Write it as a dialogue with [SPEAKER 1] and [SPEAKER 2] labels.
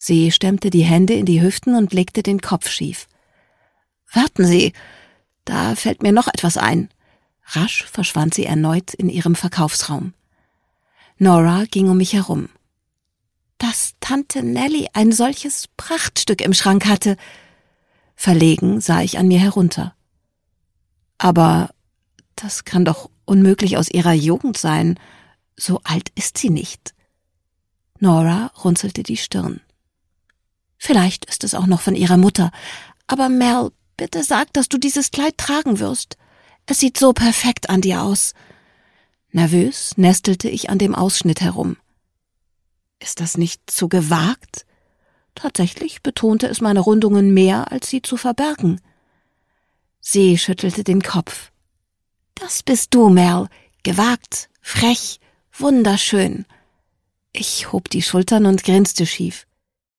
[SPEAKER 1] Sie stemmte die Hände in die Hüften und legte den Kopf schief. »Warten Sie, da fällt mir noch etwas ein.« Rasch verschwand sie erneut in ihrem Verkaufsraum. Nora ging um mich herum. »Dass Tante Nellie ein solches Prachtstück im Schrank hatte!« Verlegen sah ich an mir herunter. »Aber das kann doch unmöglich aus ihrer Jugend sein. So alt ist sie nicht.« Nora runzelte die Stirn. »Vielleicht ist es auch noch von ihrer Mutter. Aber Mel, bitte sag, dass du dieses Kleid tragen wirst. Es sieht so perfekt an dir aus.« Nervös nestelte ich an dem Ausschnitt herum. Ist das nicht zu gewagt? Tatsächlich betonte es meine Rundungen mehr, als sie zu verbergen. Sie schüttelte den Kopf. »Das bist du, Mel. Gewagt, frech, wunderschön.« Ich hob die Schultern und grinste schief.